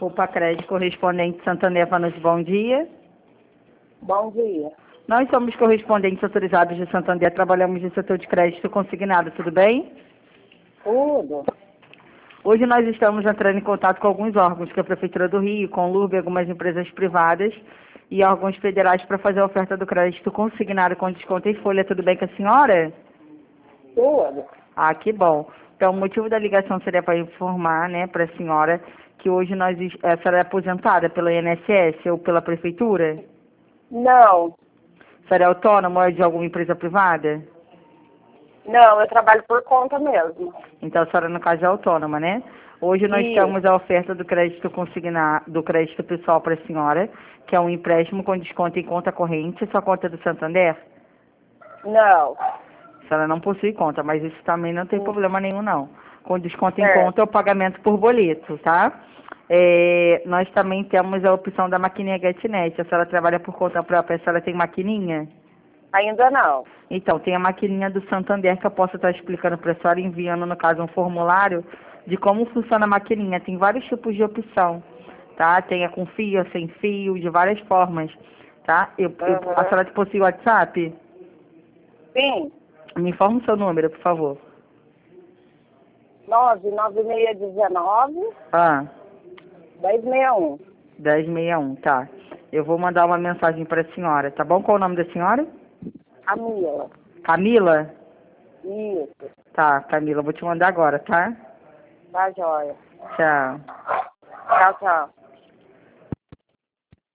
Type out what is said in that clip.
Poupa Crédito, correspondente Santander Vanucci, bom dia. Bom dia. Nós somos correspondentes autorizados de Santander, trabalhamos no setor de crédito consignado, tudo bem? Tudo. Hoje nós estamos entrando em contato com alguns órgãos, que é a Prefeitura do Rio, com LURB, algumas empresas privadas e órgãos federais para fazer a oferta do crédito consignado com desconto em folha, tudo bem com a senhora? Tudo. Ah, que bom. Então, o motivo da ligação seria para informar, né, para a senhora que hoje a senhora é aposentada pela INSS ou pela Prefeitura? Não. A senhora é autônoma ou é de alguma empresa privada? Não, eu trabalho por conta mesmo. Então, a senhora, no caso, é autônoma, né? Hoje nós temos a oferta do crédito consignado, do crédito pessoal para a senhora, que é um empréstimo com desconto em conta corrente, sua conta é do Santander? Não. A senhora não possui conta, mas isso também não tem problema nenhum, não. Com desconto em Certo. conta é o pagamento por boleto, tá? Nós também temos a opção da maquininha GetNet. A senhora trabalha por conta própria, a senhora tem maquininha? Ainda não. Então, tem a maquininha do Santander que eu posso estar explicando para a senhora, enviando, no caso, um formulário de como funciona a maquininha. Tem vários tipos de opção, tá? Tem a com fio, a sem fio, de várias formas, tá? A senhora possui WhatsApp? Sim. Me informa o seu número, por favor. 99619 Ah, 1061. 1061, tá. Eu vou mandar uma mensagem para a senhora, tá bom? Qual o nome da senhora? Camila. Camila? Isso. Tá, Camila, eu vou te mandar agora, tá? Tá joia. Tchau. Tchau, tchau.